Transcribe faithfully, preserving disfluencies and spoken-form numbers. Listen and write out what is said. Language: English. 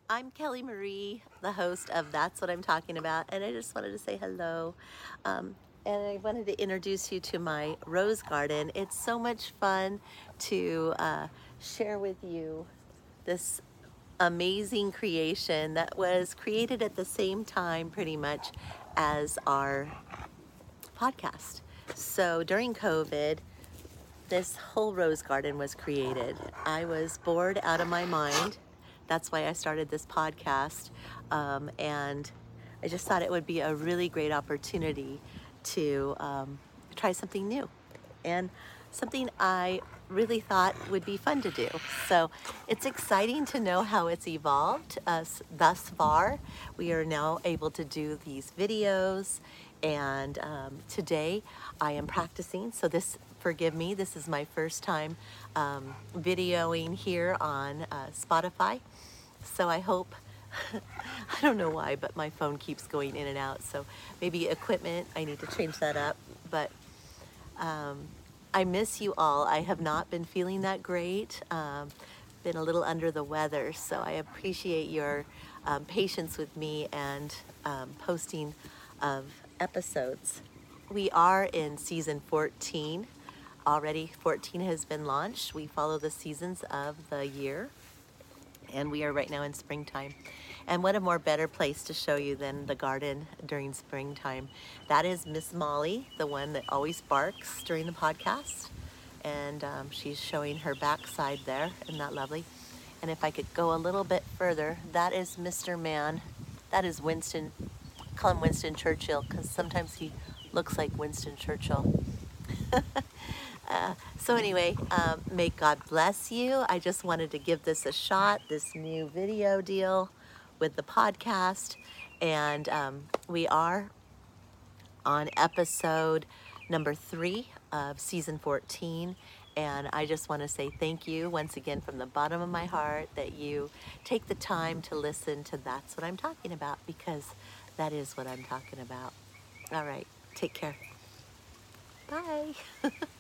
I'm Kelly Marie, the host of That's What I'm Talking About, and I just wanted to say hello. Um, and I wanted to introduce you to my rose garden. It's so much fun to uh, share with you this amazing creation that was created at the same time, pretty much, as our podcast. So during COVID, this whole rose garden was created. I was bored out of my mind. That's why I started this podcast. Um, and I just thought it would be a really great opportunity to um, try something new and something I really thought would be fun to do. So it's exciting to know how it's evolved us thus far. We are now able to do these videos, and um, today I am practicing. So this, forgive me, this is my first time um, videoing here on uh, Spotify. So I hope, I don't know why, but my phone keeps going in and out. So maybe equipment, I need to change that up. But um, I miss you all. I have not been feeling that great. Um, been a little under the weather, so I appreciate your um, patience with me and um, posting of episodes. We are in season fourteen. Already fourteen has been launched. We follow the seasons of the year, and we are right now in springtime. And what a more better place to show you than the garden during springtime. That is Miss Molly, the one that always barks during the podcast. And um, she's showing her backside there. Isn't that lovely? And if I could go a little bit further, that is Mister Man. That is Winston, call him Winston Churchill, because sometimes he looks like Winston Churchill. Uh, so anyway, um, may God bless you. I just wanted to give this a shot, this new video deal with the podcast. And um, we are on episode number three of season fourteen. And I just want to say thank you once again from the bottom of my heart that you take the time to listen to That's What I'm Talking About, because that is what I'm talking about. All right, take care. Bye.